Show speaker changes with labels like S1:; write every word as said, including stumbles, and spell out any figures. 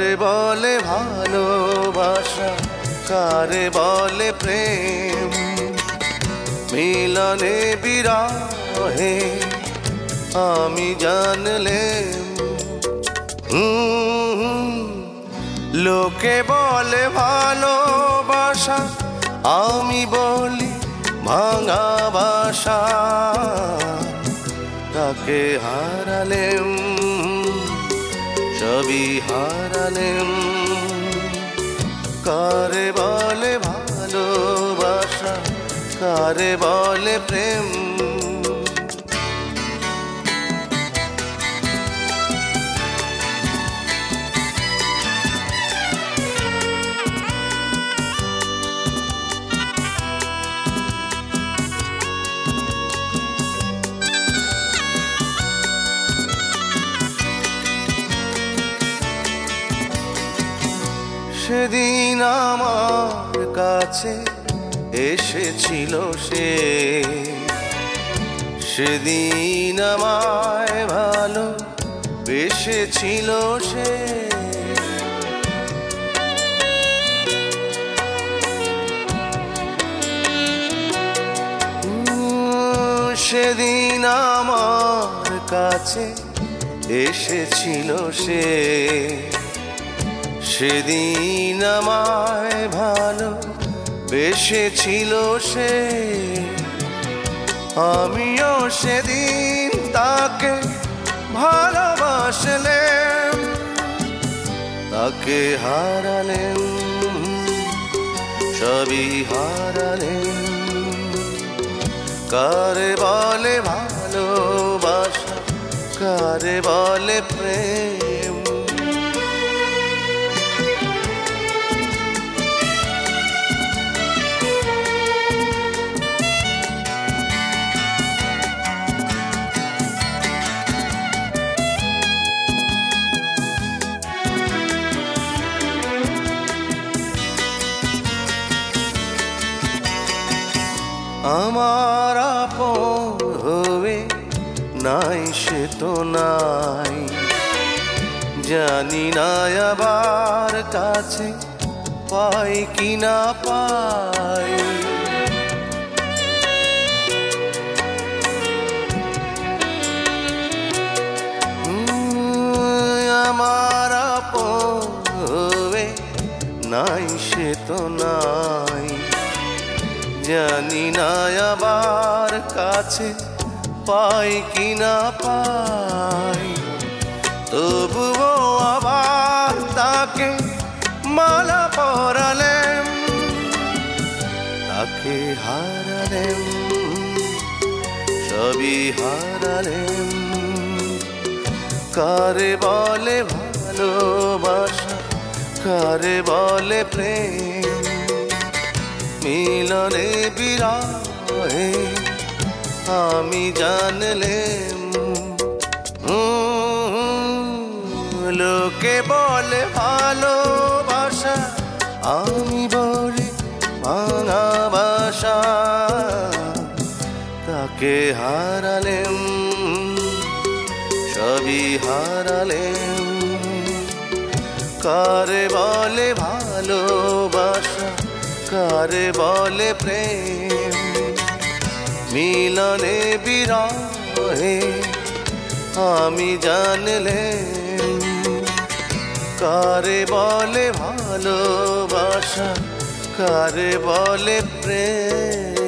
S1: কারে বলে ভালোবাসা, কারে বলে প্রেম, মিলনে বিরহে আমি জানলেম। লোকে বলে ভালোবাসা, আমি বলি ভাঙা বাসা। তাকে হারালেম, সবই হারালেম। কারে বলে ভালোবাসা, কারে বলে প্রেম, সেদিন আমার কাছে এসেছিল সে, সেদিন আমায় ভালো বেসেছিল সে। সেদিন আমার কাছে এসেছিল সে, সেদিন আমায় ভালো বেসেছিল সে। আমিও সেদিন তাকে ভালোবাসলেম, তাকে হারালেম, সবই হারালেম। কারে বলে ভালোবাসা, কারে বলে প্রেম, আমার আপন হয়ে নাই সে তো নাই, জানি না আবার কাছে পাই কি না পাই। আমার আপন হয়ে নাই সে তো নাই, জানি না আবার কাছে পাই কি না পাই। তবুও আবার তাকে মালা পরালেম, তাকে হারালেম, সবই হারালেম। কারে বলে ভালোবাসা, কারে বলে প্রেম, মিলনে বিরহে আমি জানলেম। লোকে বলে ভালোবাসা, আমি বলি ভাঙা বাসা। তাকে হারালেম, সবই হারালেম। কারে বলে ভালোবাসা, কারে বলে প্রেম, মিলনে বিরহে আমি জানলেম। কারে বলে ভালোবাসা, কারে বলে প্রেম।